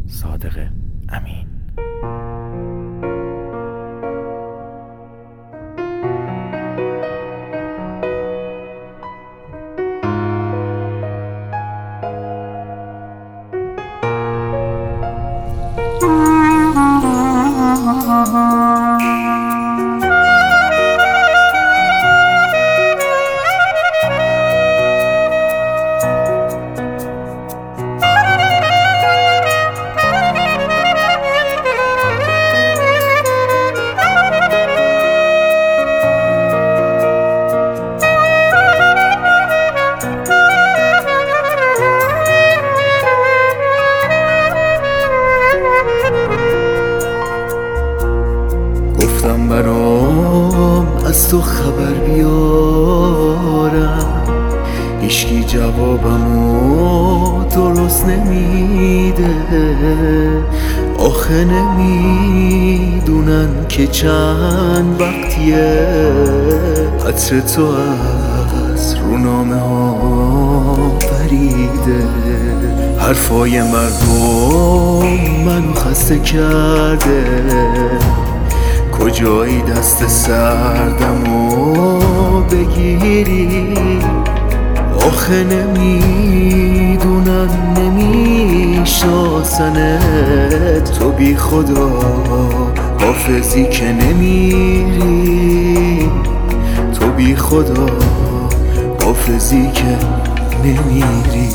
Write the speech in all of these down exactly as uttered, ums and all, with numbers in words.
صادق امین. گفتم برام از تو خبر بیارم، هیچکی جوابمو درست نمیده. آخه نمیدونن که چند وقتیه عطر تو از رو نامه ها پریده. حرفای مردم منو خسته کرده، کجایی دست سردمو بگیری؟ آخه نمیدونن نمیشناسنت، تو بی خدا حافظی که نمیری، تو بی خدا حافظی که نمیری.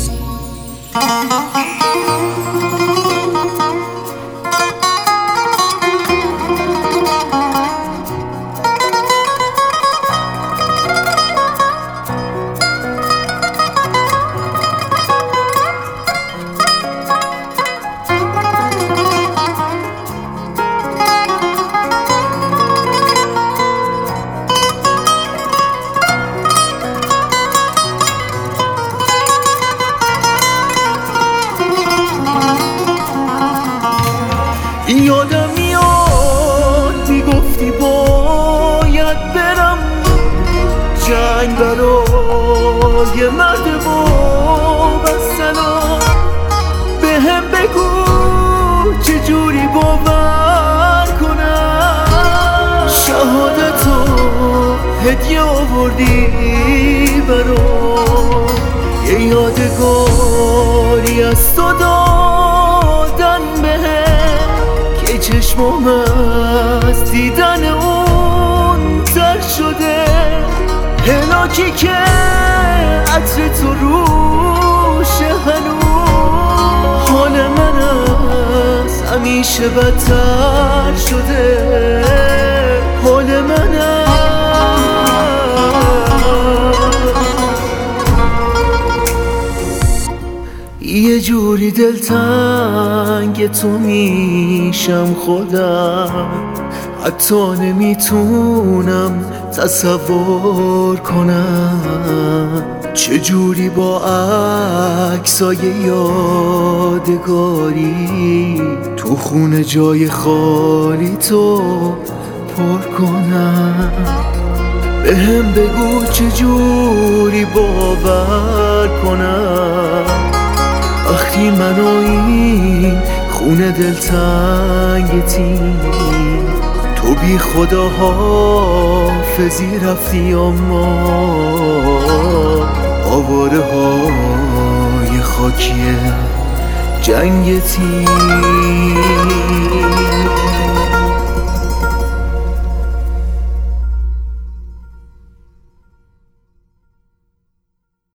یادم میاد میگفتی باید برم جنگ برای مرد با بستنا. به هم بگو چجوری باور کنم شهادتو هدیه آوردی برام، یه یادگاری از تو دادن بهم که چشمام از دیدن اون تر شده. هلاکی که عطر تو روشه هنوز، حال من از همیشه بدتر شده. حال من یه جوری دلتنگ تو میشم خودم، حتی نمیتونم تصور کنم چجوری با عکسای یادگاری تو خونه جای خالی تو پر کنم. به هم بگو چجوری باور کنم وقتی منو این خونه دلتنگتی، تو بی خدا حافظی رفتی اما آواره های خاکی جنگتی.